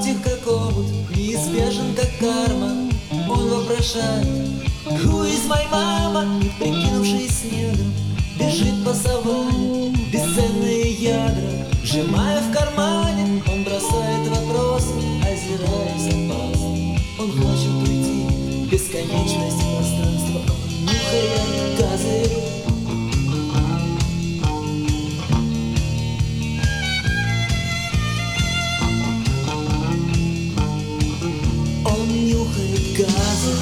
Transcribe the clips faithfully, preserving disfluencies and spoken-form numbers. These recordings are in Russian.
тих, как омут, неизбежен, как карма. Он вопрошает: Who is my mama? И, прикинувшись снегом, бежит по саванне. Бесценные ядра, сжимая в кармане, он бросает вопросы, озираясь опасно. Он хочет уйти в бесконечность пространства. Он нюхает газы. Он нюхает газы.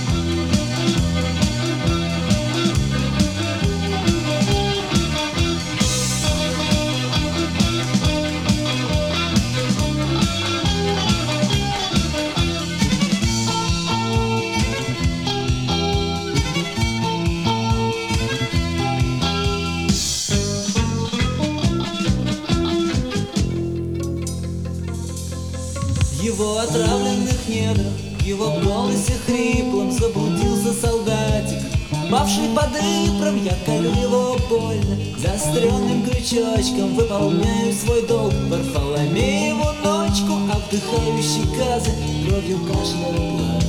В его отравленных недрах, в его голосе хриплом заблудился солдатик, павший под Ипром. Я колю его больно заостренным крючочком, выполняю свой долг Варфоломееву ночку, а вдыхающий газы кровью кашля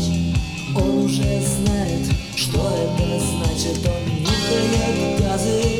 плач. Он уже знает, что это значит. Он нюхает газы.